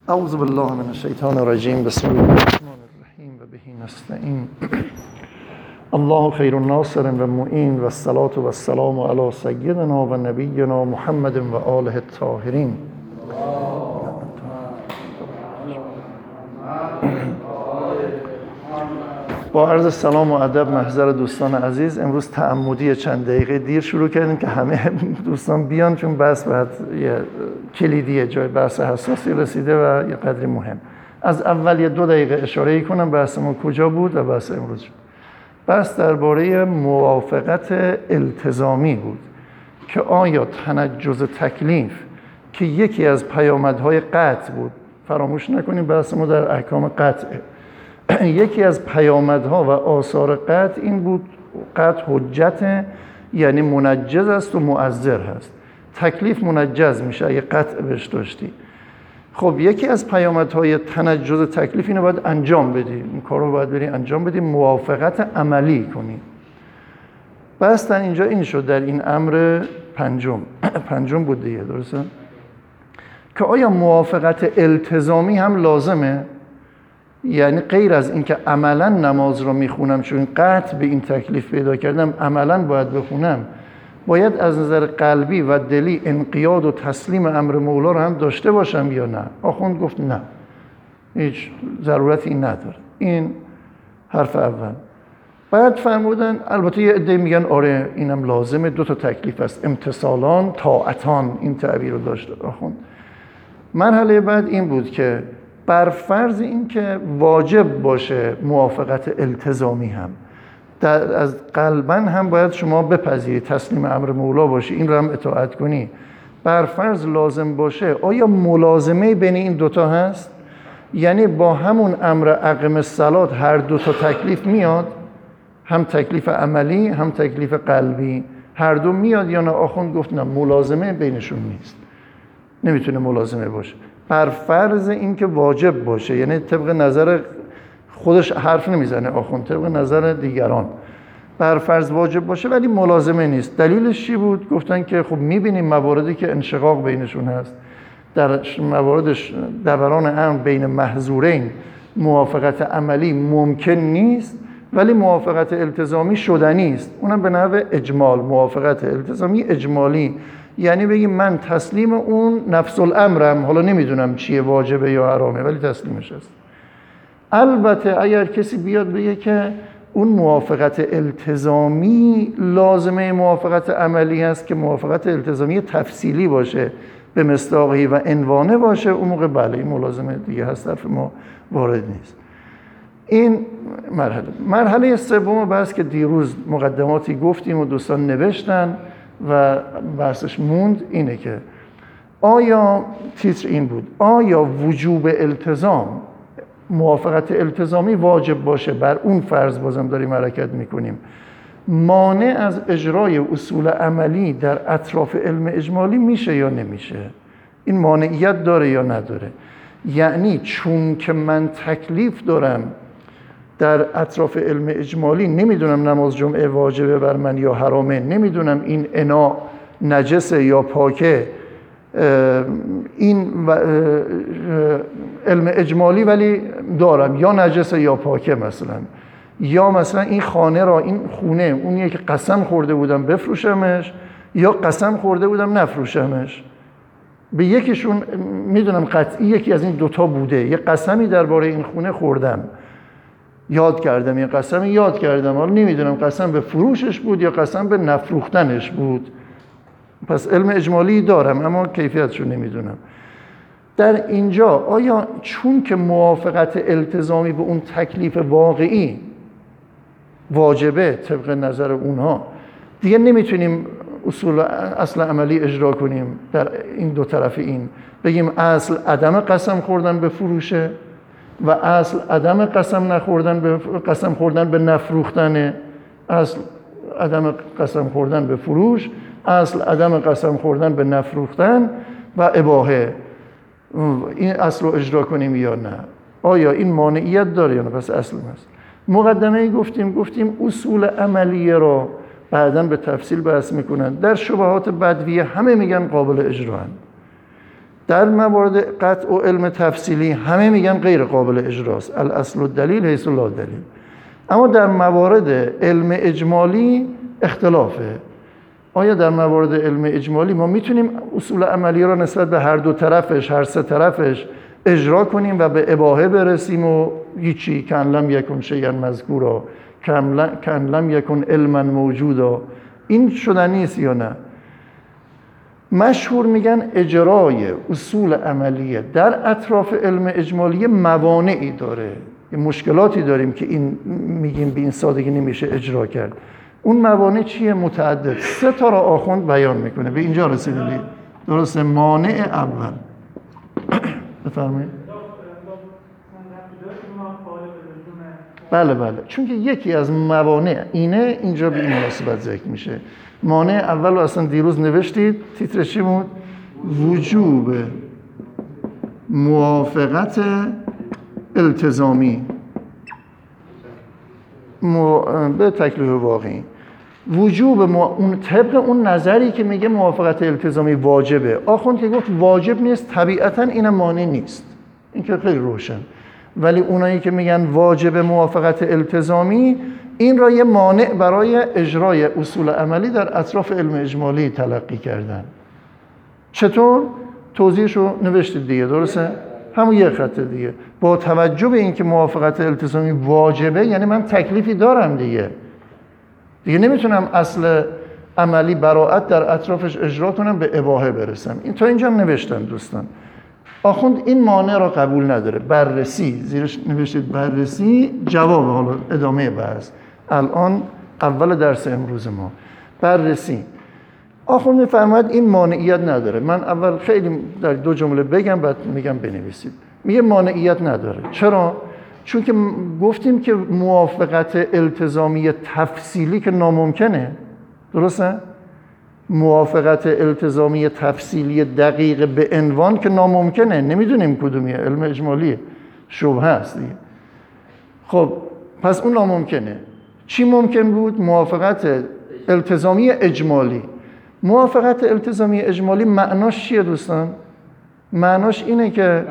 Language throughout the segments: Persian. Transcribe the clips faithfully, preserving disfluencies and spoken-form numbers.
اعوذ بالله من الشیطان الرجیم. بسم الله الرحمن الرحیم و به نستعین. الله خیر ناصر و معین و الصلاة و السلام علی سیدنا و نبینا محمد و آله الطاهرین. با عرض سلام و ادب محضر دوستان عزیز، امروز تعمدی چند دقیقه دیر شروع کردیم که همه دوستان بیان، چون بحث باید یه کلیدیه، جای بحث حساسی رسیده و یه قدری مهم. از اول یه دو دقیقه اشاره کنم بحثمون کجا بود و بحث امروز. بحث درباره موافقت التزامی بود که آیا تنجز تکلیف که یکی از پیامدهای قطع بود، فراموش نکنیم بحث ما در احکام قطعه، یکی از پیامدها و آثار قطع این بود، قطع حجت، یعنی منجز است و مؤثر هست. تکلیف منجز میشه اگه قطع بهش داشتی. خب یکی از پیامدهای تنجز تکلیف اینو باید انجام بدی، این کارو باید بری انجام بدی، موافقت عملی کنی. بس در اینجا این شد در این امر پنجم پنجم بود دیگه، درسته؟ که آیا موافقت التزامی هم لازمه؟ یعنی غیر از اینکه عملا نماز رو میخونم چون قطع به این تکلیف پیدا کردم عملا باید بخونم، باید از نظر قلبی و دلی انقیاد و تسلیم امر مولا رو هم داشته باشم یا نه؟ آخوند گفت نه، هیچ ضرورتی این نداره. این حرف اول. بعد فرمودن البته یه عده میگن آره اینم لازمه، دو تا تکلیف است، امتثالان طاعتان، این تعبیر رو داشته آخوند. مرحله بعد این بود که بر فرض این که واجب باشه موافقت التزامی هم در از قلباً هم باید شما بپذیری، تسلیم امر مولا باشی، این رو هم اطاعت کنی. بر فرض لازم باشه، آیا ملازمه بین این دوتا هست؟ یعنی با همون امر اقم الصلاة هر دوتا تکلیف میاد، هم تکلیف عملی هم تکلیف قلبی، هر دو میاد یا نه؟ آخوند گفت نه، ملازمه بینشون نیست، نمیتونه ملازمه باشه. بر فرض این که واجب باشه، یعنی طبق نظر خودش حرف نمیزنه آخوند، طبق نظر دیگران بر فرض واجب باشه ولی ملازمه نیست. دلیلش چی بود؟ گفتن که خب میبینیم مواردی که انشقاق بینشون هست، در موارد دوران امر بین محظورین موافقت عملی ممکن نیست ولی موافقت التزامی شدنی است، اونم به نحو اجمال. موافقت التزامی اجمالی یعنی بگیم من تسلیم اون نفس الامرم، حالا نمیدونم چیه، واجبه یا حرامه، ولی تسلیمش هست. البته اگر کسی بیاد بگه که اون موافقت التزامی لازمه موافقت عملی است که موافقت التزامی تفصیلی باشه، به مصداقی و عنوانه باشه، اون موقع بله این ملازمه دیگه هست، طرف ما وارد نیست. این مرحله. مرحله سوم بحث که دیروز مقدماتی گفتیم و دوستان نوشتن و بحثش موند، اینه که آیا، تیتر این بود، آیا وجوب التزام، موافقت التزامی واجب باشه، بر اون فرض بازم داریم حرکت میکنیم، مانع از اجرای اصول عملی در اطراف علم اجمالی میشه یا نمیشه؟ این مانعیت داره یا نداره؟ یعنی چون که من تکلیف دارم در اطراف علم اجمالی، نمیدونم نماز جمعه واجبه بر من یا حرامه، نمیدونم این انا نجسه یا پاکه، این علم اجمالی ولی دارم، یا نجسه یا پاکه مثلا، یا مثلا این خانه را، این خونه اونیه که قسم خورده بودم بفروشمش یا قسم خورده بودم نفروشمش. به یکیشون میدونم قطعی یکی از این دوتا بوده، یه قسمی درباره این خونه خوردم، یاد کردم، یه قسمی یاد کردم، حالا نمیدونم قسم به فروشش بود یا قسم به نفروختنش بود. پس علم اجمالی دارم اما کیفیتشو نمیدونم. در اینجا آیا چون که موافقت التزامی به اون تکلیف واقعی واجبه طبق نظر اونها، دیگه نمیتونیم اصول اصل عملی اجرا کنیم در این دو طرف، این بگیم اصل عدم قسم خوردن به فروشه و اصل عدم قسم نخوردن به قسم خوردن به نفروختن، اصل عدم قسم خوردن به فروش، اصل عدم قسم خوردن به نفروختن و اباحه، این اصل رو اجرا کنیم یا نه؟ آیا این مانعیت داره یا نه؟ پس اصل هست. مقدمه گفتیم گفتیم اصول عملیه رو بعداً به تفصیل بحث میکنن. در شبهات بدویه همه میگن قابل اجرا هستند. در موارد قطع و علم تفصیلی همه میگن غیر قابل اجراست، الاصل الدلیل حیث لا دلیل. اما در موارد علم اجمالی اختلافه. آیا در مورد علم اجمالی ما میتونیم اصول عملی را نسبت به هر دو طرفش، هر سه طرفش اجرا کنیم و به اباحه برسیم و هیچی کان لم یکن شیئا مذکورا کان لم یکن علما موجودا؟ این شدنی نیست یا نه؟ مشهور میگن اجرای اصول عملیه در اطراف علم اجمالی موانعی داره، مشکلاتی داریم که این میگیم به این سادگی نمیشه اجرا کرد. اون موانع چیه؟ متعدد. سه تا را آخوند بیان میکنه. به اینجا رسیدید درسته؟ مانع اول بفرمایید. بله بله، چون که یکی از موانع اینه، اینجا به این مناسبت ذکر میشه. مانع اول رو اصلا دیروز نوشتید، تیترش چی بود؟ وجوب موافقت التزامی مو... به تکلیف واقعی. وجوب مو... اون طبق اون نظری که میگه موافقت التزامی واجبه. آخوند که گفت واجب نیست، طبیعتاً این مانع نیست، این که خیلی روشن. ولی اونایی که میگن واجب موافقت التزامی، این را یه مانع برای اجرای اصول عملی در اطراف علم اجمالی تلقی کردن. چطور؟ توضیحشو نوشتید دیگه، درسته؟ همون یه خط دیگه. با توجه به اینکه موافقت التزامی واجبه، یعنی من تکلیفی دارم دیگه دیگه نمیتونم اصل عملی براءت در اطرافش اجرا کنم، به اباحه برسم. این تا اینجا هم نوشتم دوستان. آخوند این مانع را قبول نداره. بررسی، زیرش نوشتید بررسی، جواب حالا ادامه بحث الان اول درس امروز ما. بررسی آخوند میفرماید این مانعیت نداره. من اول خیلی در دو جمله بگم بعد میگم بنویسید. میگه مانعیت نداره. چرا؟ چون که گفتیم که موافقت التزامی تفصیلی که ناممکنه، درسته؟ موافقت التزامی تفصیلی دقیق به عنوان که ناممکنه، نمیدونیم کدومیه، علم اجمالیه، شبهه است دیگه. خب پس اون ناممکنه. چی ممکن بود؟ موافقت التزامی اجمالی. موافقت التزامی اجمالی معناش چیه دوستان؟ معناش اینه که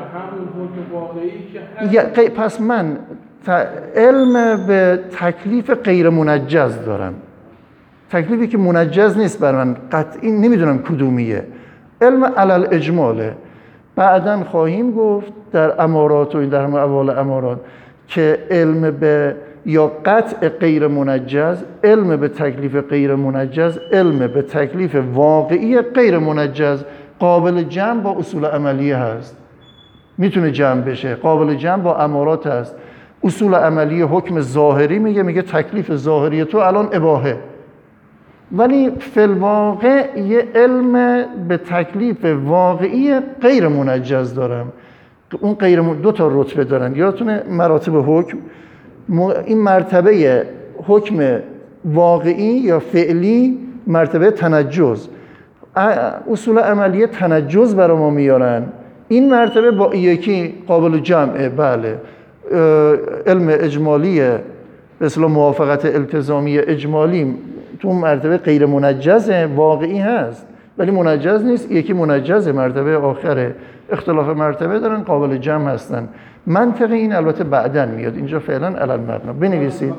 که پس من علم به تکلیف غیر منجز دارم، تکلیفی که منجز نیست بر من، قطعی نمیدونم کدومیه، علم علل اجماله. بعداً خواهیم گفت در امارات و در اول امارات که علم به یا قطع غیر منجز، علم به تکلیف غیر منجز، علم به تکلیف واقعی غیر منجز قابل جمع با اصول عملیه هست، میتونه جمع بشه، قابل جمع با امارات هست. اصول عملیه حکم ظاهری میگه میگه تکلیف ظاهری تو الان اباحه، ولی فی الواقع یه علم به تکلیف واقعی غیر منجز دارم. اون غیر من... دو تا رتبه دارن، یادتونه مراتب حکم. این مرتبه حکم واقعی یا فعلی مرتبه تنجز، اصول عملیه تنجز برای ما میارن. این مرتبه با یکی قابل جمعه، بله. علم اجمالیه به اصطلاح موافقت التزامی اجمالی تو مرتبه غیر منجزه، واقعی هست ولی منجز نیست، یکی منجزه، مرتبه آخره. اختلاف مرتبه دارن، قابل جمع هستن. منطق این البته بعداً میاد، اینجا فعلا علل مبنا. بنویسید.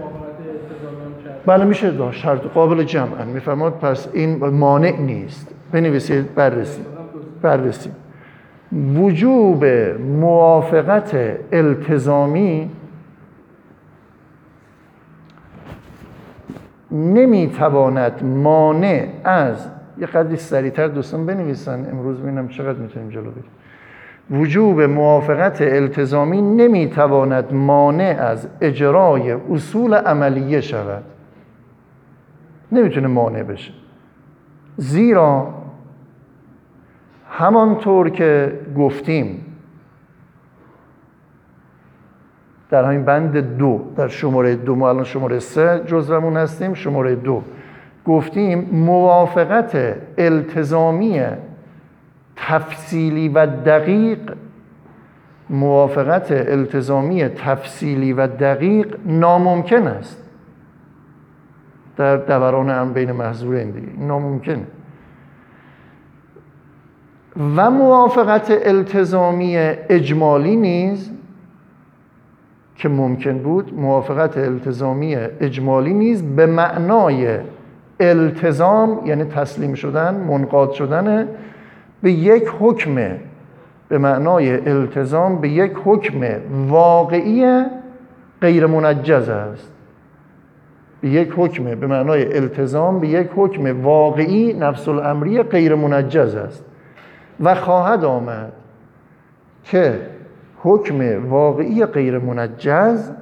بله میشه داشت، شرط قابل جمع میفرماد، پس این مانع نیست. بنویسید بررسی. بررسی وجوب موافقت التزامی نمیتواند مانع از، یه قدری سریعتر دوستان بنویسن امروز ببینم چقدر میتونیم جلو بریم. وجوب موافقت التزامی نمیتواند مانع از اجرای اصول عملیه شود. نمیتونه مانع بشه، زیرا همانطور که گفتیم در همین بند دو، در شماره دو، ما الان شماره سه جزومون هستیم، شماره دو گفتیم موافقت التزامی تفصیلی و دقیق، موافقت التزامی تفصیلی و دقیق ناممکن است در دوران هم بین محظورین دیگه، ناممکنه. و موافقت التزامی اجمالی نیز که ممکن بود، موافقت التزامی اجمالی نیز به معنای التزام یعنی تسلیم شدن، منقاد شدن به یک حکم، به معنای التزام به یک حکم واقعی غیر منجز است. به یک حکم به معنای التزام به یک حکم واقعی نفس الامری غیر منجز است و خواهد آمد که حکم واقعی غیر منجز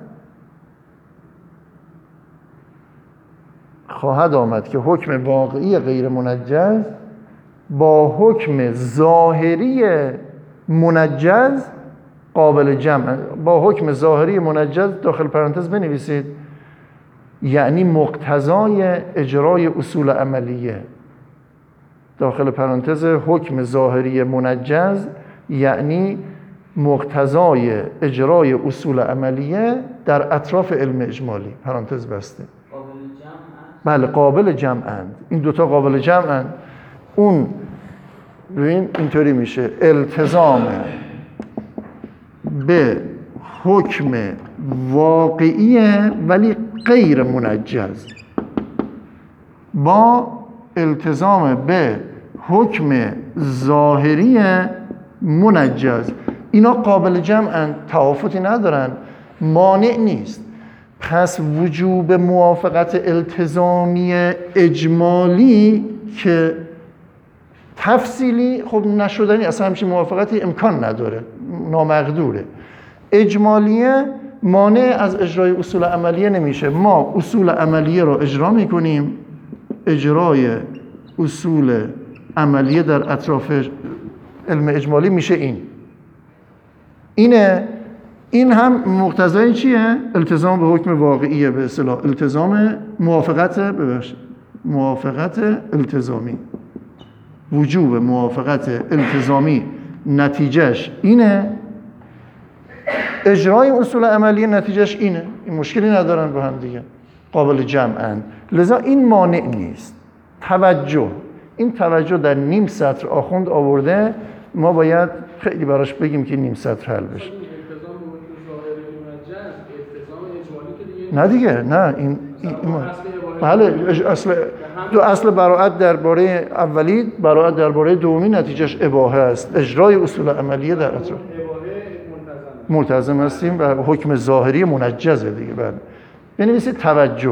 خواهد آمد که حکم واقعی غیر منجز با حکم ظاهری منجز قابل جمع، با حکم ظاهری منجز داخل پرانتز بنویسید، یعنی مقتضای اجرای اصول عملیه. داخل پرانتز حکم ظاهری منجز یعنی مقتضای اجرای اصول عملیه در اطراف علم اجمالی. پرانتز بسته. قابل جمع؟ بله قابل جمعند. این دوتا قابل جمعند. اون ببین اینطوری میشه التزام به حکم واقعیه ولی غیر منجز با التزام به حکم ظاهری منجز. اینا قابل جمعن، توافتی ندارن، مانع نیست. پس وجوب موافقت التزامی اجمالی که تفصیلی خب نشدنی، اصلا همچین موافقتی امکان نداره، نامقدوره. اجمالیه مانع از اجرای اصول عملیه نمیشه. ما اصول عملیه رو اجرا میکنیم، اجرای اصول عملیه در اطراف علم اجمالی میشه این اینه. این هم مقتضای چیه؟ التزام به حکم واقعیه، به اصطلاح التزام موافقت ببخشید موافقت التزامی. وجوب موافقت التزامی نتیجهش اینه، اجرای اصول عملیه نتیجهش اینه. این مشکلی ندارن با هم دیگه، قابل جمعن. لذا این مانع نیست. توجه، این توجه در نیم سطر آخوند آورده، ما باید خیلی براش بگیم که نیم سطر حل بشه. نه دیگه، نه این, این, این بله اصل دو اصل براءت درباره اولی، براءت درباره دومی نتیجهش اباحه است. اجرای اصول عملیه در اطراف ملتزم هستیم و حکم ظاهری منجزه دیگه. بله بنویسید توجه.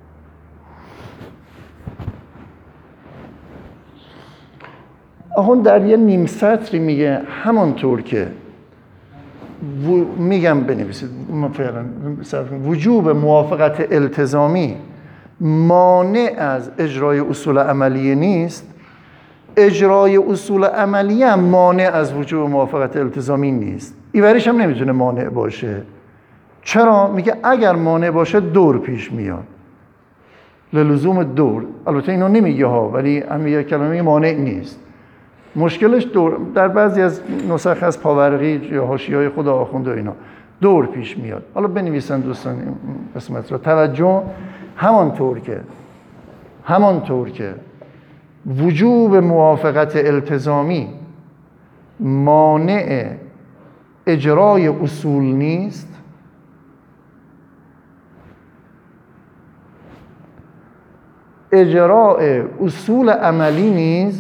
آخوند در یه نیم سطری میگه همانطور که و... میگم بنویسید فعلا وجوب موافقت التزامی مانع از اجرای اصول عملیه نیست، اجرای اصول عملیه هم مانع از وجوب موافقت التزامی نیست. ایوریش هم نمیتونه مانع باشه. چرا؟ میگه اگر مانع باشه دور پیش میاد، لزوم دور. البته اینو نمیگه ها، ولی هم یه کلمه مانع نیست. مشکلش دور در بعضی از نسخ از پاورقی یا حاشیه‌های خود آخوند و اینا دور پیش میاد. حالا بنویسن دوستان این قسمت رو. توجه، همانطور که همانطور که وجوب موافقت التزامی مانع اجرای اصول نیست، اجراء اصول عملی نیز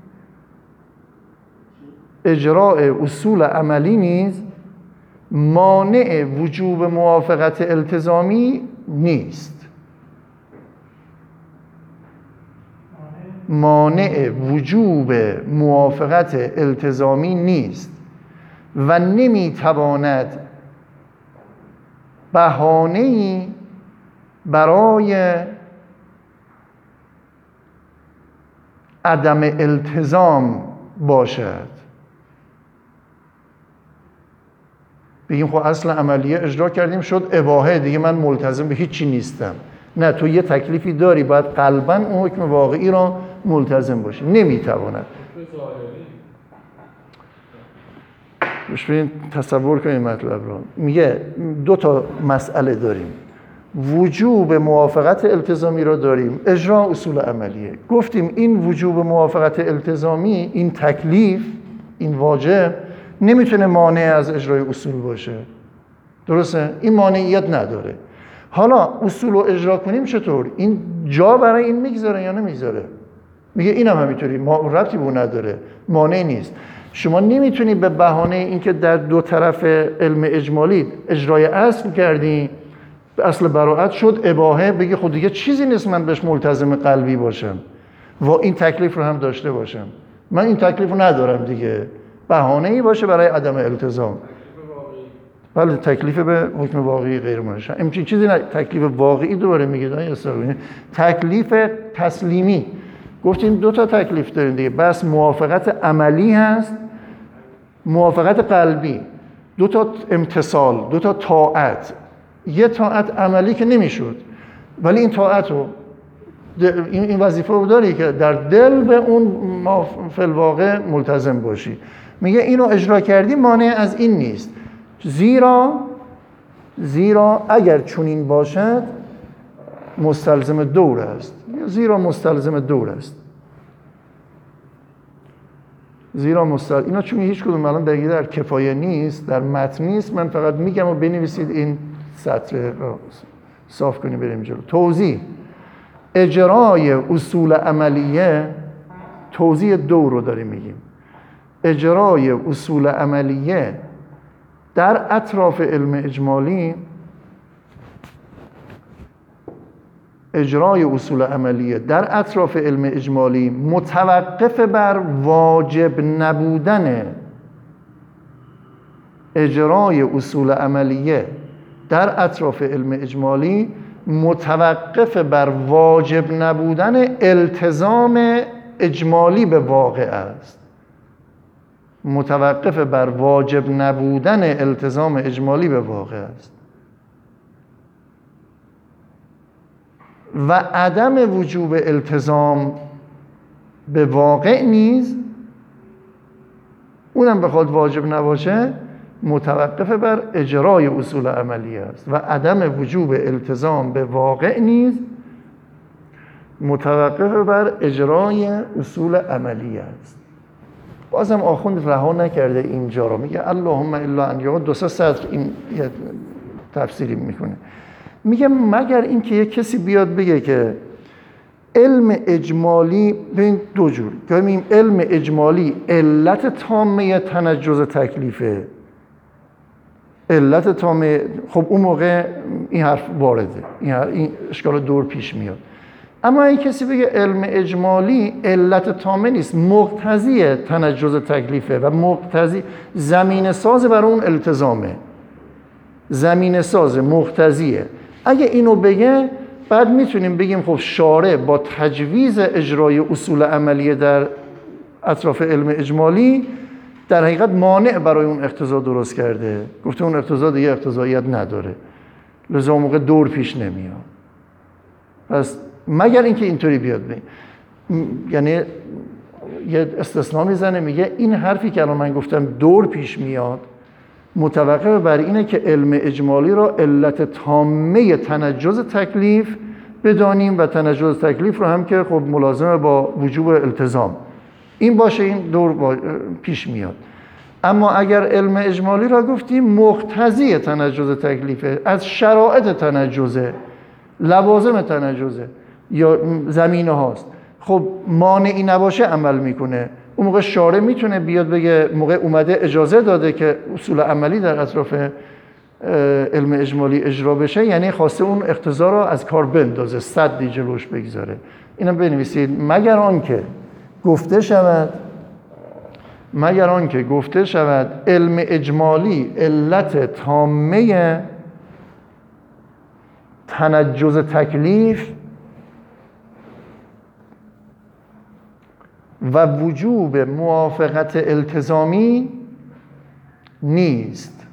اجراء اصول عملی نیز مانع وجوب موافقت التزامی نیست. مانع وجوب موافقت التزامی نیست و نمیتواند بهانه‌ای برای عدم التزام باشد. بگیم خب اصل عملیه اجرا کردیم شد اباحه، دیگه من ملتزم به هیچی نیستم. نه، تو یه تکلیفی داری، باید قلباً اون حکم واقعی را ملتزم باشی. نمیتواند. ببین تصور کنید مطلب رو. میگه دو تا مسئله داریم. وجوب موافقت التزامی را داریم، اجرا اصول عملیه. گفتیم این وجوب موافقت التزامی، این تکلیف، این واجب نمیتونه مانع از اجرای اصول باشه، درسته؟ این مانعیت نداره. حالا اصول رو اجرا کنیم چطور؟ این جا برای این میگذاره یا نمیگذاره؟ میگه اینم همینطوری، ما ربطی به اون نداره، مانع نیست. شما نمیتونی به بهانه اینکه در دو طرف علم اجمالی اجرای اصل کردی، اصل براءت شد اباحه، بگی خود دیگه چیزی نیست من بهش ملتزم قلبی باشم و این تکلیف رو هم داشته باشم. من این تکلیف رو ندارم دیگه، بهانه‌ای باشه برای عدم التزام. بله، تکلیف به حکم واقعی غیر منشأ. این چیزی نه، تکلیف واقعی دوباره میگه دای استرابینی، تکلیف تسلیمی. گفتیم دو تا تکلیف داریم دیگه، بس موافقت عملی هست، موافقت قلبی، دو تا امتثال، دو تا طاعت. یه طاعت عملی که نمیشد، ولی این طاعت رو، این وظیفه رو داری که در دل به اون فی الواقع ملتزم باشی. میگه اینو اجرا کردی، مانع از این نیست، زیرا زیرا اگر چنین باشد مستلزم دور است. زیرا مستلزم دور است. زیرا مستلزم، اینا چون هیچ کدوم الان در در کفایه نیست، در متن نیست، من فقط میگم و بنویسید این سطر رو صاف کنیم بریم جلو. توضیح: اجرای اصول عملیه، توضیح دور رو داریم میگیم، اجرای اصول عملیه در اطراف علم اجمالی، اجرای اصول عملیه در اطراف علم اجمالی متوقف بر واجب نبودن، اجرای اصول عملیه در اطراف علم اجمالی متوقف بر واجب نبودن التزام اجمالی به واقع است. متوقف بر واجب نبودن التزام اجمالی به واقع است و عدم وجوب التزام به واقع نیز، اونم بخواد واجب نباشه، متوقف بر اجرای اصول عملیه است و عدم وجوب التزام به واقع نیز متوقف بر اجرای اصول عملیه است. بازم آخوند رها نکرده اینجا رو، میگه اللهم الا ان یقول، دو سه سطر این تفسیری میکنه، میگه مگر اینکه یک کسی بیاد بگه که علم اجمالی ببین دو جور، که میگیم علم اجمالی علت تامه تنجز تکلیفه، علت تامه، خب اون موقع این حرف وارده، این, این اشکال دور پیش میاد. اما این کسی بگه علم اجمالی علت تامه نیست، مقتضی تنجز تکلیفه و مقتضی زمینه ساز برای اون التزامه، زمینه ساز مقتضیه. اگه اینو بگه بعد میتونیم بگیم خب شارع با تجویز اجرای اصول عملیه در اطراف علم اجمالی در حقیقت مانع برای اون اقتضا درست کرده، گفته اون اقتضا دیگه اقتضاییت نداره، لذا اون موقع دور پیش نمیاد. پس مگر اینکه اینطوری بیاد بگیم، یعنی یه استثناء میزنه، میگه این حرفی که الان من گفتم دور پیش میاد متوقف بر اینه که علم اجمالی را علت تامه تنجز تکلیف بدانیم و تنجز تکلیف رو هم که خب ملازمه با وجوب التزام، این باشه، این دور پیش میاد. اما اگر علم اجمالی را گفتیم مقتضی تنجز تکلیفه، از شرایط تنجزه، لوازم تنجزه یا زمینه هاست، خب مانعی نباشه عمل میکنه، اون موقع شارع میتونه بیاد بگه موقع اومده اجازه داده که اصول عملی در اطراف علم اجمالی اجرا بشه، یعنی خواسته اون اقتضا رو از کار بندازه، صدی جلوش بگذاره. اینم بنویسید: مگر آنکه گفته شود مگر آنکه گفته شود علم اجمالی علت تامه تنجز تکلیف و وجوب موافقت التزامی نیست.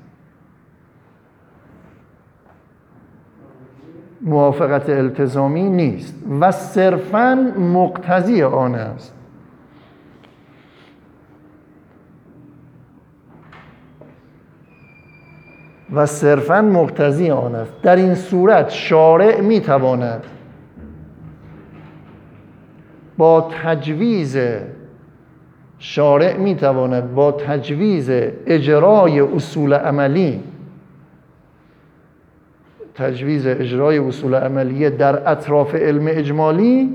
موافقت التزامی نیست و صرفاً مقتضی آن است. و صرفاً مقتضی آن است. در این صورت شارع میتواند با تجویز شارع میتواند با تجویز اجرای اصول عملی تجویز اجرای اصول عملیه در اطراف علم اجمالی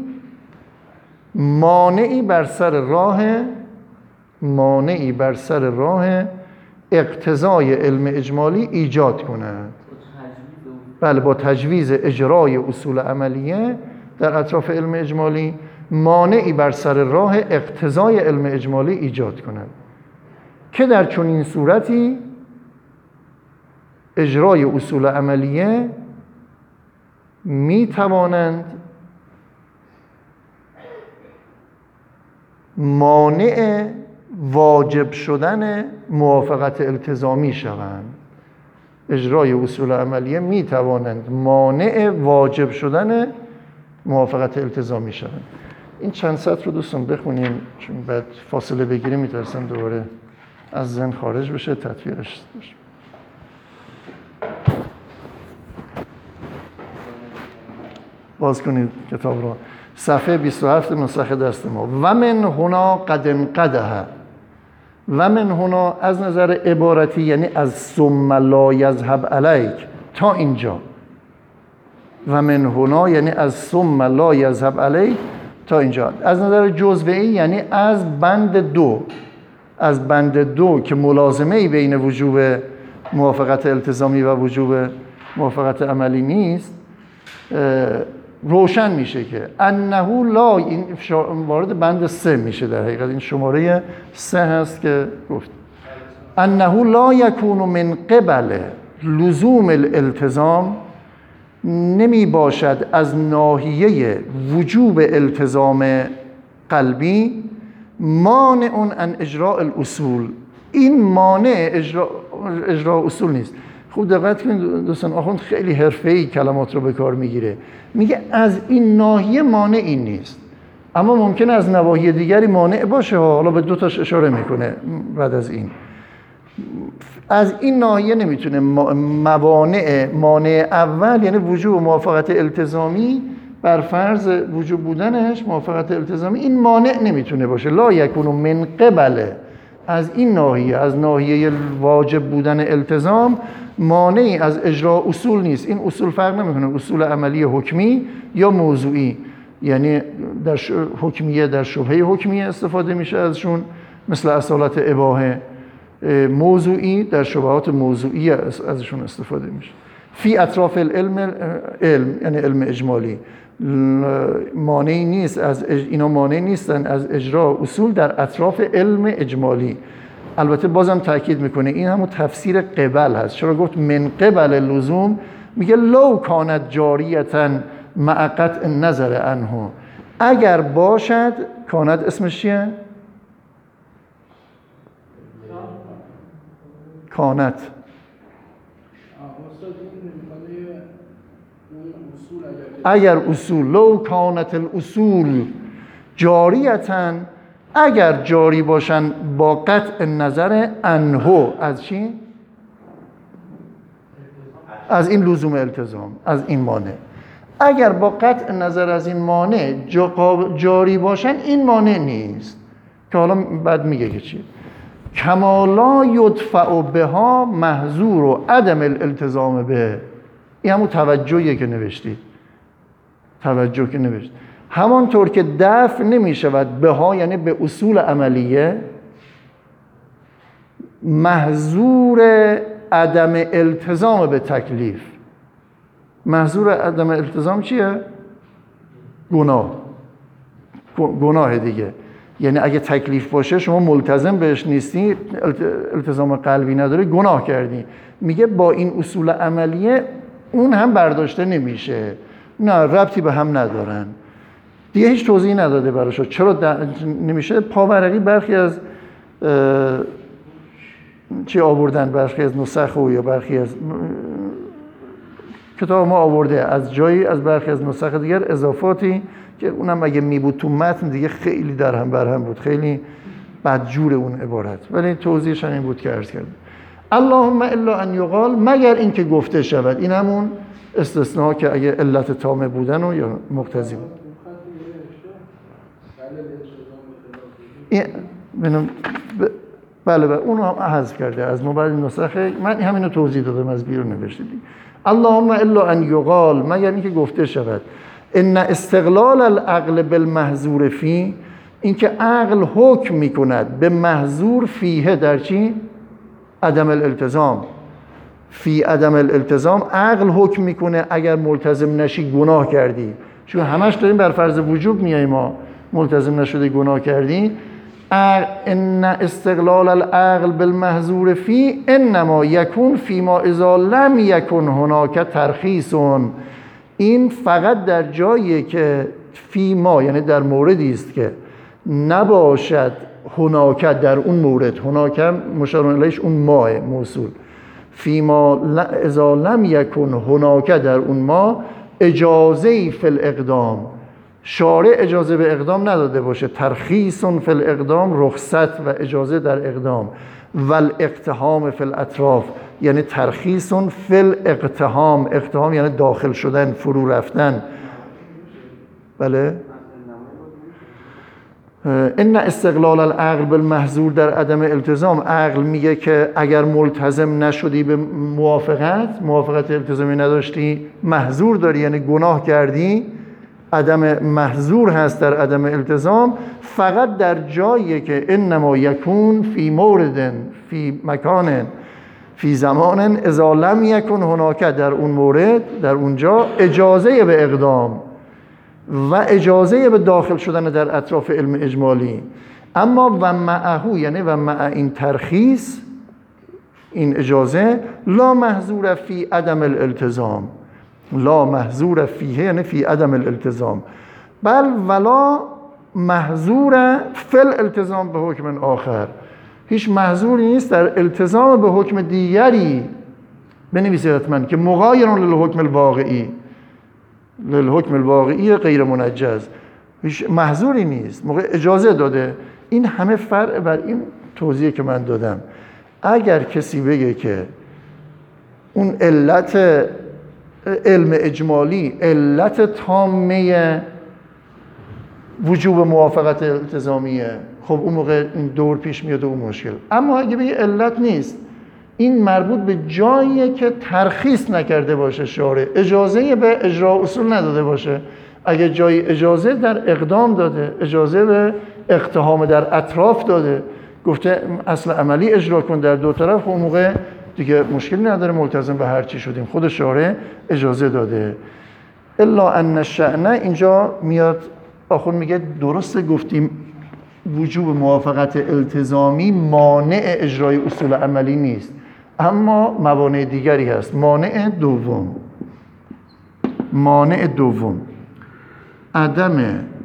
مانعی بر سر راه مانعی بر سر راه اقتضای علم اجمالی ایجاد کند. بله، با تجویز اجرای اصول عملیه در اطراف علم اجمالی مانعی بر سر راه اقتضای علم اجمالی ایجاد کند که در چنین صورتی اجرای اصول عملیه می توانند مانع واجب شدن موافقت التزامی شوند. اجرای اصول عملیه می توانند مانع واجب شدن موافقت التزامی شوند. این چند سطر رو دوستان بخونیم، چون بعد فاصله بگیریم میترسم دوباره از ذهن خارج بشه، تطبیقش بشه. باز کنید کتاب رو، صفحه بیست و هفت نسخه دست ما. و من هنا قد انقدح، و من هنا از نظر عبارتی یعنی از ثم لا یذهب علیک تا اینجا، و من هنا یعنی از ثم لا یذهب علیک تا اینجا. از نظر جزوه‌ای یعنی از بند دو از بند دو که ملازمه‌ای بین وجوب موافقت التزامی و وجوب موافقت عملی نیست، روشن میشه که انه لا، این وارد بند سه میشه، در حقیقت این شماره سه هست که گفت انه لا یکون من قبل لزوم الالتزام، نمی باشد از ناحیه وجوب التزام قلبی مانع عن اجراء الاصول. این مانع اجرا اجرا اصول نیست. خوب دقت کنید دوستان، آخوند خیلی حرفه‌ای کلمات رو به کار میگیره. میگه از این ناحیه مانعی نیست، اما ممکنه از نواحی دیگری مانع باشه. حالا به دو تاش اشاره میکنه بعد از این. از این ناحیه نمیتونه موانع مانع اول یعنی وجوب موافقت التزامی بر فرض وجوب بودنش موافقت التزامی، این مانع نمیتونه باشه. لا یکون من قبل، از این ناحیه از ناحیه واجب بودن التزام مانعی از اجرا اصول نیست. این اصول فرق نمیکنه اصول عملی حکمی یا موضوعی، یعنی در حکمیه در شبهه حکمیه استفاده میشه ازشون مثل اصالت اباحه، موضوعی در شبهات موضوعی ازشون استفاده میشه. فی اطراف العلم علم یعنی علم اجمالی مانعی نیست از اج... اینا مانع نیستن از اجرا اصول در اطراف علم اجمالی. البته بازم تاکید میکنه این همون تفسیر قبل هست. چرا گفت من قبل لزوم؟ میگه لو کانت جاریتا مع قطع نظر عنه، اگر باشد. کانت اسمش چیه؟ کانت اگر اصول، لو کانت الاصول جاریتا، اگر جاری باشن با قطع نظر عنه، از چی؟ از این لزوم التزام، از این مانع. اگر با قطع نظر از این مانع جاری باشن این مانع نیست، که حالا بعد میگه که چی. کمالا یدفع بها محظور و عدم الالتزام به، این همون توجهیه که نوشتید، توجه که نوشت. همانطور که دفع نمی شود بها یعنی به اصول عملیه محظور عدم التزام به تکلیف. محظور عدم التزام چیه؟ گناه. گناه دیگه، یعنی اگه تکلیف باشه شما ملتزم بهش نیستی، التزام قلبی نداره، گناه کردی. میگه با این اصول عملیه اون هم برداشته نمیشه، نه ربطی به هم ندارن. دیگه هیچ توضیحی نداده براشو چرا نمیشه. پاورقی برخی از چی آوردن، برخی از نسخ و یا برخی از کتاب ما آورده از جایی از برخی از نسخ دیگر اضافاتی که اونم اگه می بود تو متن دیگه خیلی در هم بر هم بود، خیلی بدجور اون عبارت، ولی توضیحش این بود که عرض کردم. اللهم الا ان یقال، مگر اینکه گفته شود. این همون استثناء که اگه علت تامه بودن و یا مقتضی بود. این بله بله اون هم حذف کرده از موبایل نسخه. من همینو توضیح دادم از بیرون نوشتید. اللهم الا ان یقال، مگر اینکه گفته شود ان استقلال العقل بالمحظور فی، اینکه عقل حکم میکند به محظور فیه، در چی؟ عدم الالتزام. فی عدم الالتزام عقل حکم میکنه اگر ملتزم نشی گناه کردی. چون همش داریم بر فرض وجوب میاییم، ما ملتزم نشده گناه کردی. ان استقلال العقل بالمحظور فی انما یکون فیما اذا لم یکن هناک ترخیص. این فقط در جایی که فیما، یعنی در موردی است که نباشد هناک، در اون مورد، هناک مشار الیهش اون ماه موصول، فیما اذا لم یکن هناک، در اون ما اجازه فی الاقدام، شارع اجازه به اقدام نداده باشه، ترخیص فی الاقدام، رخصت و اجازه در اقدام، و الاقتحام فی الاطراف، یعنی ترخیص فی الاقتحام، اقتحام یعنی داخل شدن، فرو رفتن. بله ان استقلال العقل بالمحظور در عدم التزام، عقل میگه که اگر ملتزم نشدی به موافقت، موافقت التزامی نداشتی، محظور داری یعنی گناه کردی، عدم محظور هست در عدم التزام، فقط در جایی که انما یکون فی مورد فی مکان فی زمان اذا لم یکن هناک، در اون مورد، در اونجا اجازه به اقدام و اجازه به داخل شدن در اطراف علم اجمالی. اما و معهو، یعنی و مع این ترخیص، این اجازه، لا محظور فی عدم الالتزام، لا محظور فیه یعنی فی عدم الالتزام، بل ولا محظور فی الالتزام به حکم آخر، هیچ محظوری نیست در التزام به حکم دیگری. بنویسید حتما که مغایر للحکم الواقعی، للحکم الواقعی غیر منجز، هیچ محظوری نیست، موقع اجازه داده. این همه فرع بر این توضیحی که من دادم. اگر کسی بگه که اون علت علم اجمالی علت تامه وجوب موافقت التزامیه، خب اون موقع این دور پیش میاد و اون مشکل. اما اگه بگه علت نیست، این مربوط به جاییه که ترخیص نکرده باشه شارع، اجازه به اجرا اصول نداده باشه. اگه جای اجازه در اقدام داده، اجازه به اقتحام در اطراف داده، گفته اصل عملی اجرا کن در دو طرف، اون موقع دیگه مشکلی نداره، ملتزم به هر چی شدیم، خود شارع اجازه داده. الا ان الشأن، اینجا میاد آخون میگه درسته گفتیم وجوب موافقت التزامی مانع اجرای اصول عملی نیست، اما موانع دیگری هست. مانع دوم، مانع دوم عدم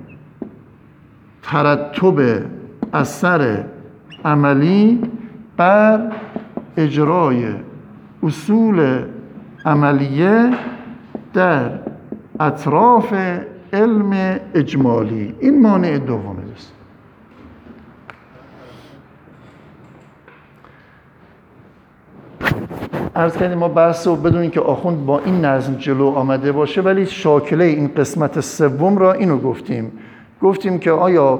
ترتب اثر عملی بر اجرای اصول عملیه در اطراف علم اجمالی. این مانع دومه است. عرض کردیم ما بحث رو بدون اینکه آخوند با این نظم جلو آمده باشه، ولی شاکله این قسمت سوم را اینو گفتیم. گفتیم که آیا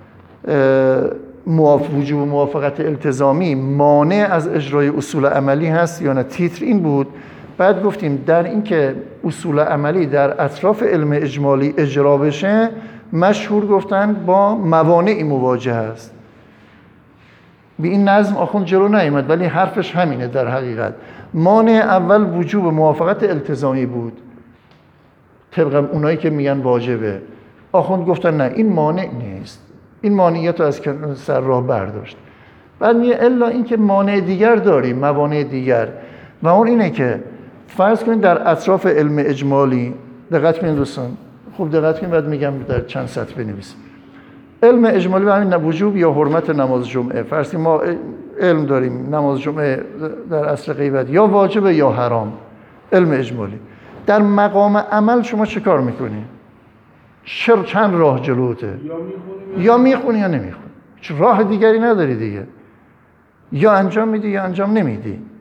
موافق وجوب موافقت التزامی مانع از اجرای اصول عملی هست یا نه؟ تیتر این بود. بعد گفتیم در اینکه اصول عملی در اطراف علم اجمالی اجرا بشه، مشهور گفتن با موانعی مواجه است. به این نظم آخوند جلو نیامد، ولی حرفش همینه در حقیقت. مانع اول وجوب موافقت التزامی بود، طبق اونایی که میگن واجبه. آخوند گفتن نه، این مانع نیست، این مانعیت رو از سر راه برداشت. بعد میگه الا این که مانع دیگر داریم، موانع دیگر، و اون اینه که فرض کنید در اطراف علم اجمالی، دقت کنید دوستان، خوب دقت کنید، بعد میگم در چند سطر بنویسیم. علم اجمالی به همین وجوب یا حرمت نماز جمعه، فرض کنید ما علم داریم نماز جمعه در عصر غیبت یا واجبه یا حرام، علم اجمالی. در مقام عمل شما چه کار میکنی؟ چرا چند راه جلوته؟ یا میخونی یا, یا نمیخونی، راه دیگری نداری دیگه، یا انجام میدی یا انجام نمیدی.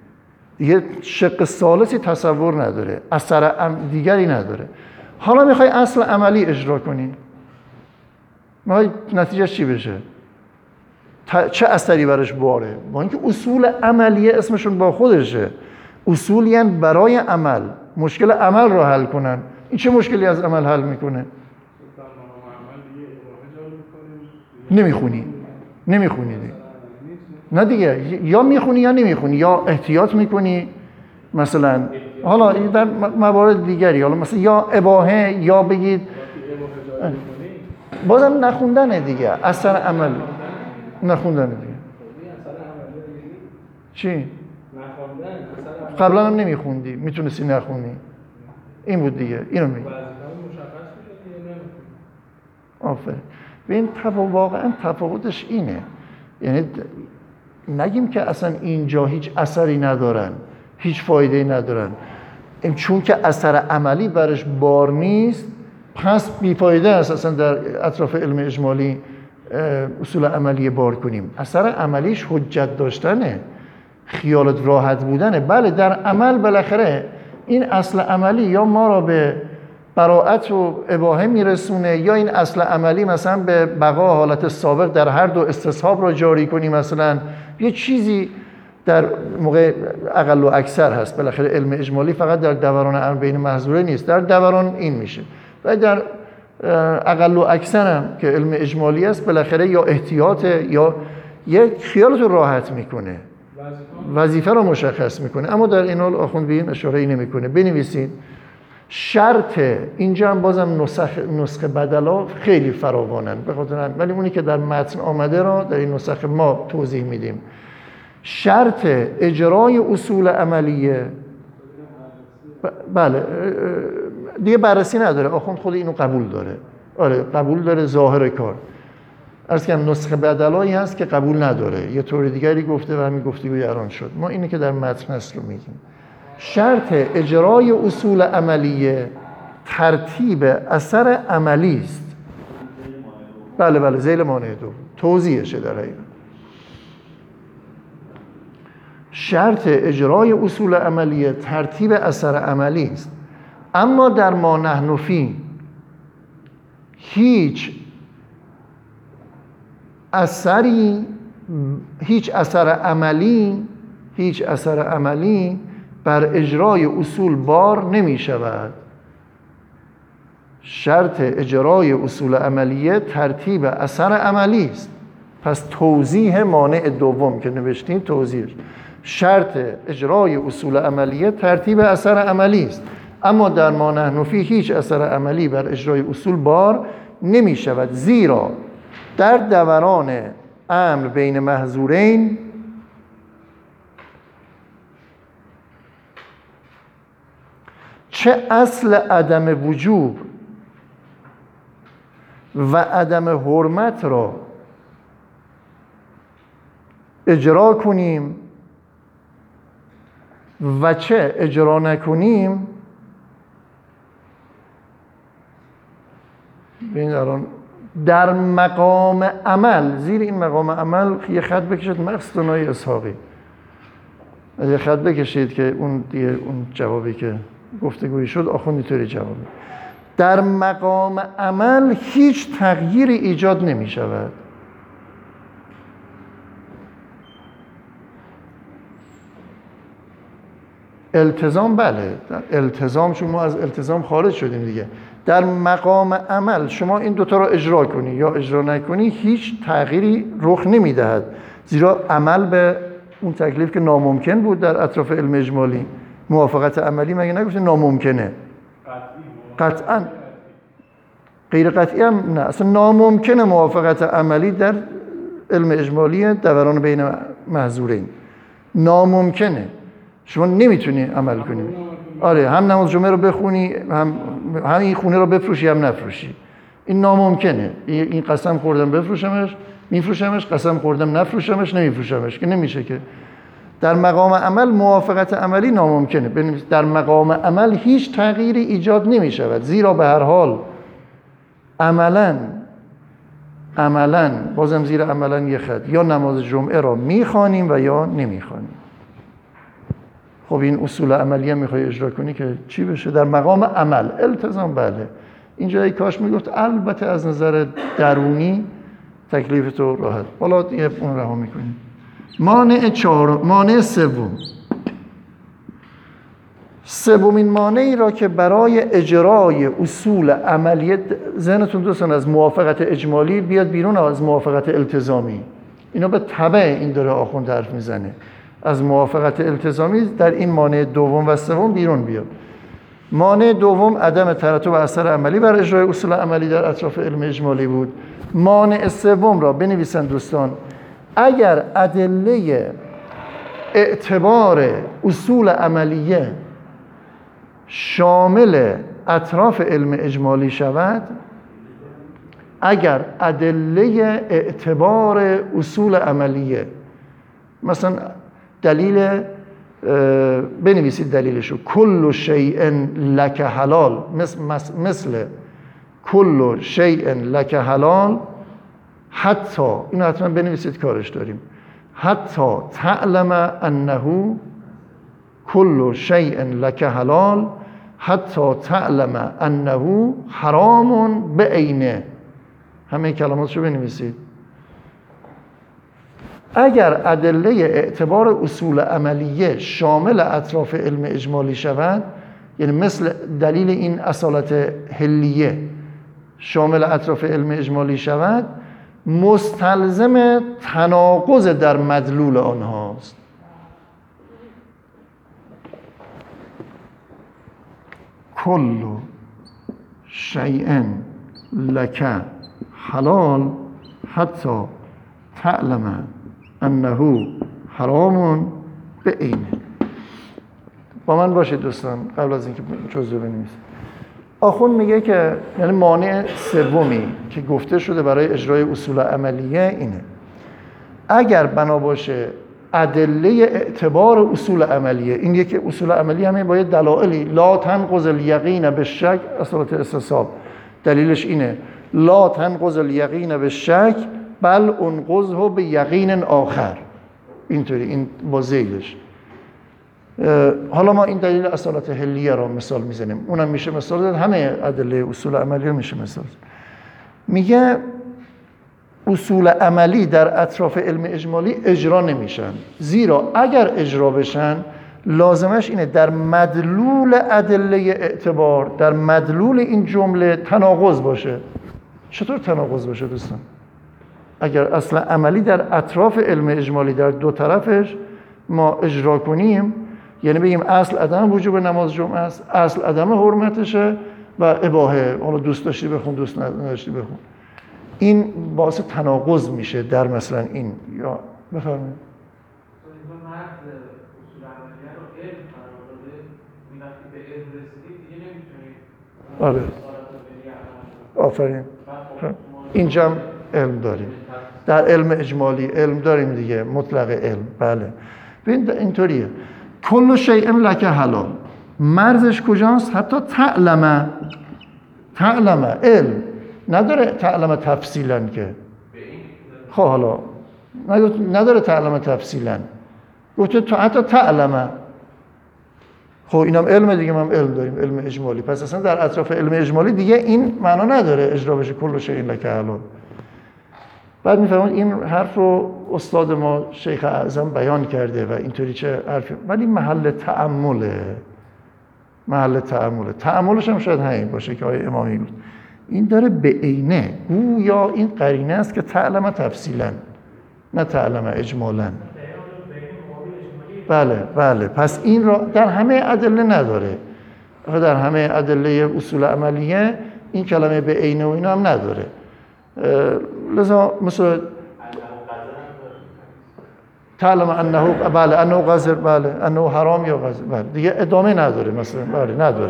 دیگه شق ثالثی تصور نداره، اثر دیگری نداره. حالا میخوای اصل عملی اجرا کنی، میخوای نتیجه چی بشه؟ چه اثری برش باره؟ با اینکه اصول عملیه اسمشون با خودشه، اصول یعنی برای عمل، مشکل عمل رو حل کنن. این چه مشکلی از عمل حل میکنه؟ نمیخونی نمیخونی دیگه. نه دیگه، یا میخونی یا نمیخونی، یا احتیاط میکنی مثلا، حالا در موارد دیگری، حالا مثلا یا اباحه یا بگید بازم نخوندنه دیگه، اثر عمل نخوندنه دیگه. چی؟ قبلا هم نمیخوندی، میتونستی نخونی، این بود دیگه، اینو میگی. آفرین. ببین تفاوت واقعا تفاوتش اینه، یعنی نگیم که اصلا اینجا هیچ اثری ندارن، هیچ فایده‌ای ندارن، چون که اثر عملی برش بار نیست پس بیفایده است اصلا در اطراف علم اجمالی اصول عملی بار کنیم. اثر عملیش حجت داشتنه، خیالت راحت بودنه. بله در عمل بالاخره این اصل عملی یا ما را به براءت و اباحه میرسونه، یا این اصل عملی مثلا به بقا حالت سابق در هر دو استصحاب را جاری کنیم. مثلا یه چیزی در موقع اقل و اکثر هست، بالاخره علم اجمالی فقط در دوران امر بین محظوره نیست، در دوران این میشه. و در اقل و اکثر هم که علم اجمالی است بالاخره یا احتیاط یا یه خیالت رو راحت میکنه، وظیفه رو مشخص میکنه. اما در این حال آخوند به این اشاره ای نمیکنه. بنویسید شرط، اینجا هم بازم نسخ نسخه بدلا خیلی فراوانن بخاطر، ولی اونی که در متن آمده را در این نسخه ما توضیح میدیم. شرط اجرای اصول عملیه، بله دیگه بررسی نداره، آخوند خود اینو قبول داره. آره قبول داره ظاهر کار. عرض کنم نسخه بدلایی هست که قبول نداره، یه طور دیگری گفته و همین گفتگوی الان شد. ما اینی که در متن هست رو میگیم. شرط اجرای اصول عملیه ترتیب اثر عملی است. بله بله ذیل مانع دو توضیحشه در حقیقت. شرط اجرای اصول عملیه ترتیب اثر عملی است. اما در ما نحن فی هیچ اثری، هیچ اثر عملی هیچ اثر عملی بر اجرای اصول بار نمی شود. شرط اجرای اصول عملیه ترتیب اثر عملی است. پس توضیح مانع دوم که نوشتیم توضیحش، شرط اجرای اصول عملیه ترتیب اثر عملی است. اما در ما نحن فی هیچ اثر عملی بر اجرای اصول بار نمی شود، زیرا در دوران امر بین محظورین چه اصل عدم وجوب و عدم حرمت را اجرا کنیم و چه اجرا نکنیم. ببین الان در مقام عمل، زیر این مقام عمل یه خط بکشید مقصدنای اسحاقی، یه خط بکشید که اون دیگه اون جوابی که گفتگویی شد آخوند اینطوری جوابی. در مقام عمل هیچ تغییری ایجاد نمی شود. التزام بله، در التزام چون ما از التزام خارج شدیم دیگه. در مقام عمل شما این دوتا را اجرا کنی یا اجرا نکنی هیچ تغییری رخ نمیدهد، زیرا عمل به اون تکلیف که ناممکن بود در اطراف علم اجمالی. موافقت عملی مگه نگفتیم ناممکنه؟ قطعا غیر قطعی هم نه، اصلا ناممکنه موافقت عملی در علم اجمالی دوران بین محظورین، ناممکنه. شما نمیتونی عمل کنی. آره هم نماز جمعه رو بخونی، هم هم این خونه رو بفروشی هم نفروشی، این ناممکنه. این قسم خوردم بفروشمش میفروشمش، قسم خوردم نفروشمش نمیفروشمش، که نمیشه که. در مقام عمل موافقت عملی ناممکنه. در مقام عمل هیچ تغییری ایجاد نمی شود، زیرا به هر حال عملاً عملاً بازم زیر عملاً یه خط، یا نماز جمعه را میخوانیم و یا نمیخوانیم. خب این اصول عملیه میخوای اجرا کنی که چی بشه؟ در مقام عمل التزام بله. اینجا ای کاش میگفت البته از نظر درونی تکلیف تو راحت. حالا دیگه اون رها میکنیم. مانع چهار، مانع سوم. سومین مانعی را که برای اجرای اصول عملیه، ذهنتون دوستان از موافقت اجمالی بیاد بیرون از موافقت التزامی. اینا به تبع این داره آخوند حرف میزنه. از موافقت التزامی در این مانع دوم و سوم بیرون بیاد. مانع دوم عدم ترتب اثر عملی بر اجرای اصول عملی در اطراف علم اجمالی بود. مانع سوم را بنویسن دوستان. اگر ادله اعتبار اصول عملیه شامل اطراف علم اجمالی شود، اگر ادله اعتبار اصول عملیه، مثلا دلیل بنویسید دلیلشو، کل شیء لک حلال، مثل, مثل کل شیء لک حلال، حتی اینو حتما بنویسید کارش داریم، حتی تعلم انه کل شیء لک حلال حتی تعلم انه حرام بعینه. همه کلماتشو بنویسید. اگر ادله اعتبار اصول عملیه شامل اطراف علم اجمالی شود، یعنی مثل دلیل این اصالت حلیه شامل اطراف علم اجمالی شود، مستلزم تناقض در مدلول آنهاست. کل شیء لک حلال حتی تعلم انه حرام بعینه. با من باشید دوستان قبل از اینکه جزء بنویسید. آخوند میگه که یعنی مانع سومی که گفته شده برای اجرای اصول عملیه اینه: اگر بنا باشه ادله اعتبار اصول عملیه، این یکی اصول عملیه همه باید دلایلی لا تنقض الیقین بالشک، اصالت استصحاب دلیلش اینه لا تنقض الیقین بالشک بل انقضه به یقین آخر. اینطوری این با ذیلش. حالا ما این دلیل اصالت حلیه را مثال میزنیم، اونم میشه مثال زد، همه ادله اصول عملیه میشه مثال زد. میگه اصول عملی در اطراف علم اجمالی اجرا نمیشن، زیرا اگر اجرا بشن لازمش اینه در مدلول ادله اعتبار، در مدلول این جمله تناقض باشه. چطور تناقض باشه دوستان؟ اگر اصل عملی در اطراف علم اجمالی در دو طرفش ما اجرا کنیم، یعنی بگیم اصل عدم وجوب نماز جمعه است، اصل عدم حرمتشه و اباحه، حالا دوست داشتی بخون دوست نداشتی بخون، این باعث تناقض میشه در مثلا این. یا بفرمایید آره آفرین. اینجا علم داریم، در علم اجمالی علم داریم دیگه، مطلق علم. بله ببین اینطوریه. کل شیء لک حلال، مرزش کجاست؟ حتی تعلم، تعلم علم نداره، تعلم تفصیلا که خب حالا نداره تعلم تفصیلا، گفته تو حتی تعلم. خب اینم علم دیگه، ما هم علم داریم، علم اجمالی. پس اصلا در اطراف علم اجمالی دیگه این معنا نداره اجرا بشه کل شیء لک حلال. بعد میفهمید این حرف رو استاد ما شیخ اعظم بیان کرده و اینطوری چه حرفی، ولی محل تأمله، محل تأمله. تأملش هم شاید همین باشه که آیه امامی بود. این داره به عینه، گویا این قرینه است که تعلم تفصیلا نه تعلم اجمالا. بله بله. پس این را در همه ادله نداره، در همه ادله اصول عملیه این کلمه به عینه و اینا هم نداره. لذا مثل تعلم انه بله انه قذر، بله انه حرام یا قذر، بله دیگه ادامه نداره مثلا، بله نداره.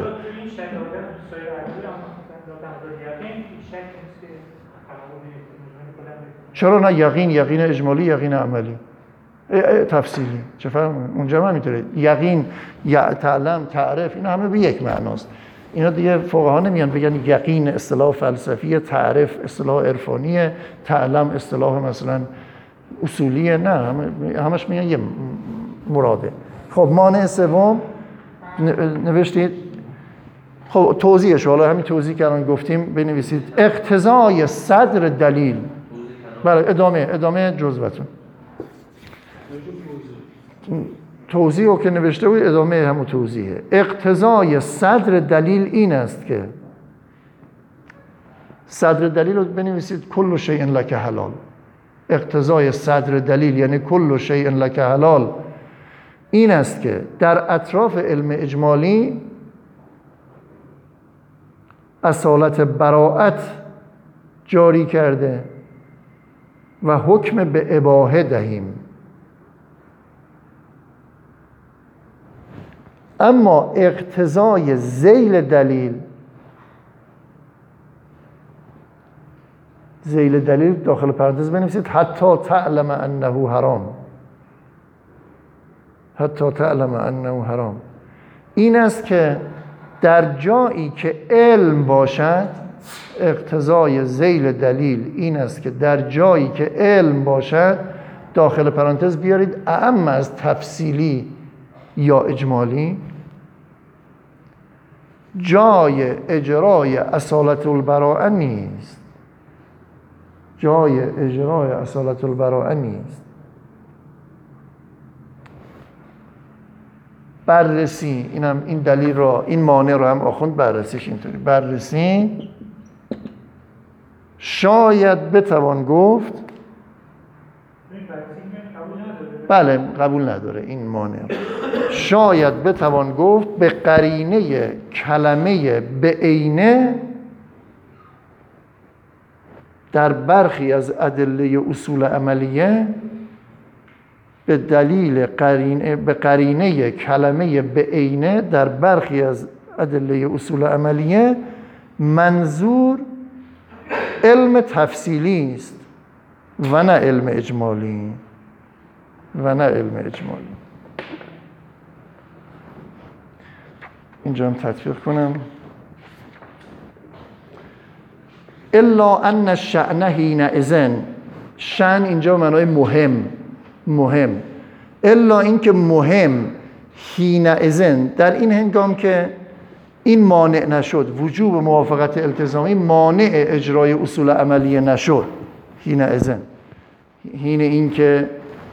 چرا نه؟ یقین، یقین اجمالی، یقین عملی، تفصیلی چه فرق اونجا هم میتونه. یقین، تعلم، تعرف، اینا همه به یک معناست. اینا دیگه فقها نمیان بگن یقین اصطلاح فلسفیه، تعرف اصطلاح عرفانیه، تعلم اصطلاح مثلا اصولیه، نه همه همش میگن یه مراده. خب مانع سوم نوشتید، خب توضیحش، حالا همین توضیح که الان گفتیم بنویسید. اقتضای صدر دلیل. بله ادامه ادامه جزوتون. توضیح رو که نوشته بود ادامه همون توضیحه. اقتضای صدر دلیل این است که، صدر دلیل رو بنویسید کل شیء لک حلال. اقتضای صدر دلیل یعنی کل شیء لک حلال این است که در اطراف علم اجمالی اصالت براءت جاری کرده و حکم به اباحه دهیم. اما اقتضای ذیل دلیل، ذیل دلیل داخل پرانتز بنویسید حتی تعلم انه حرام، حتی تعلم انه حرام، این است که در جایی که علم باشد، اقتضای ذیل دلیل این است که در جایی که علم باشد، داخل پرانتز بیارید اعم از تفصیلی یا اجمالی، جای اجرای اصالت البراءه نیست، جای اجرای اصالت البراءه نیست. بررسی، اینم این دلیل را، این مانع رو هم آخوند بررسیش اینطوری. بررسی شاید بتوان گفت، بله قبول نداره این مانع، شاید بتوان گفت به قرینه کلمه به عینه در برخی از ادله اصول عملیه، به دلیل قرینه، به قرینه کلمه به عینه در برخی از ادله اصول عملیه منظور علم تفصیلی است و نه علم اجمالی، و نه علم اجمالی. اینجا هم تطبیق کنم. الا ان الشأن حینئذ، شأن اینجا معنای مهم، مهم، الا اینکه مهم حینئذ، در این هنگام که این مانع نشد، وجوب موافقت التزامی مانع اجرای اصول عملیه نشد، حینئذ، حین اینکه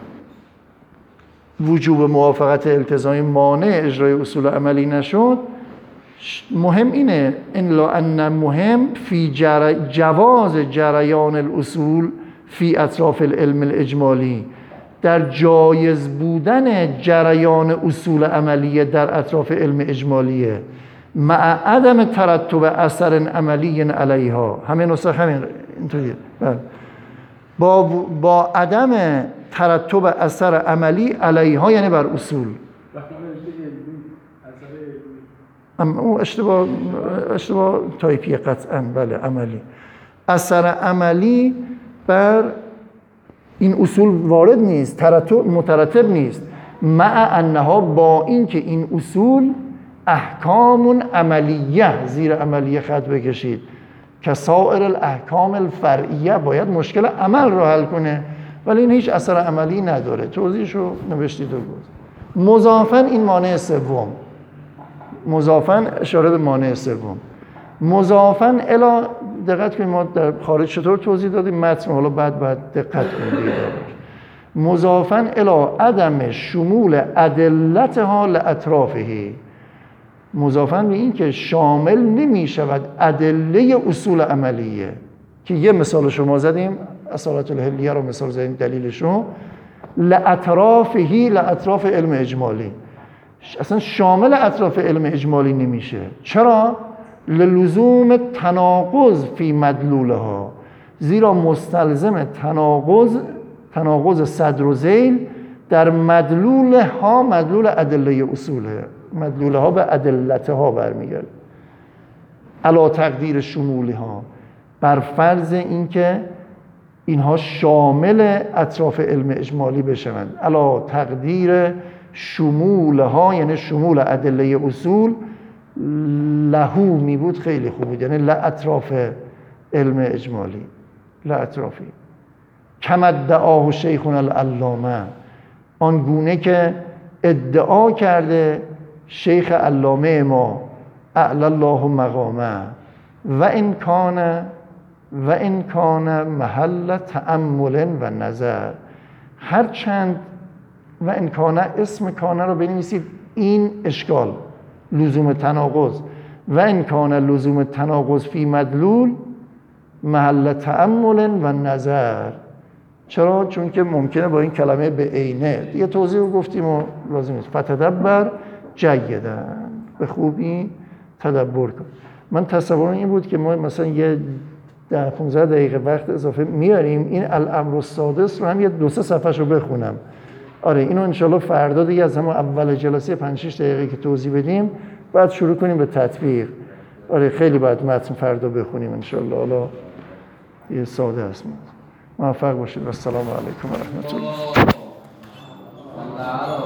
وجوب موافقت التزامی مانع اجرای اصول عملی نشد، مهم اینه الا ان مهم فی جر... جواز جریان الاصول فی اطراف العلم الاجمالی، در جایز بودن جریان اصول عملیه در اطراف علم اجمالیه، مع عدم ترتب اثر عملی علیها. همین نسخه همین اینطوریه، با با عدم ترتب اثر عملی علیها یعنی بر اصول. اون اشتباه اشتباه تایپی قطعاً، بله عملی، اثر عملی بر این اصول وارد نیست، ترتب مترتب نیست، مع انها، با اینکه این اصول احکام عملیه، زیر عملیه خط بکشید، که سایر الاحکام الفرعیه باید مشکل عمل رو حل کنه، ولی این هیچ اثر عملی نداره. توضیحشو نوشتید و گفت. مضافاً این مانع سوم، مضافاً اشاره به مانع سوم، مضافاً الی، دقت کنید ما در خارج چطور توضیح دادیم متن، حالا بعد بعد دقت کنید. مضافاً الی عدم شمول ادلتها لاطرافه، مضافاً به این که شامل نمی شود ادله اصول عملیه، که یه مثال شما زدیم، اصالت الحلیه رو مثال زدیم دلیلشو، لاطرافه، لاطراف علم اجمالی، اصلا شامل اطراف علم اجمالی نمیشه. چرا؟ للزوم تناقض فی مدلولها، زیرا مستلزم تناقض، تناقض صدر و ذیل در مدلولها، مدلول ادله اصوله، مدلولها به ادلتها برمیگرد، علا تقدیر شمولها، بر فرض اینکه اینها شامل اطراف علم اجمالی بشوند، علا تقدیر شمولها یعنی شمول ادله اصول، لهو می بود خیلی خوب بود، یعنی لاطراف علم اجمالی، لاطرافی، کما ادعاه شیخنا العلامه، آن گونه که ادعا کرده شیخ علامه ما اعلی الله مقامه و این کان و این کان محل تأمل و نظر. هرچند و این کان اسم کان رو بنویسید این اشکال لزوم تناقض و این کان لزوم تناقض فی مدلول محل تأمل و نظر. چرا؟ چون که ممکنه با این کلمه به عینه یه توضیح رو گفتیم و لازم نیست. فتدبر جیدا، به خوبی تدبر کن. من تصورم این بود که ما مثلا یه ده پانزده دقیقه وقت اضافه میاریم این الامر السادس رو هم یه دو سه صفحه رو بخونم. آره اینو انشالله فردا دیگه از همون اول جلسه پنج شش دقیقه که توضیح بدیم بعد شروع کنیم به تطبیق. آره خیلی باید متن فردا بخونیم انشالله. حالا یه ساده است. موفق باشید و السلام علیکم و رحمت الله.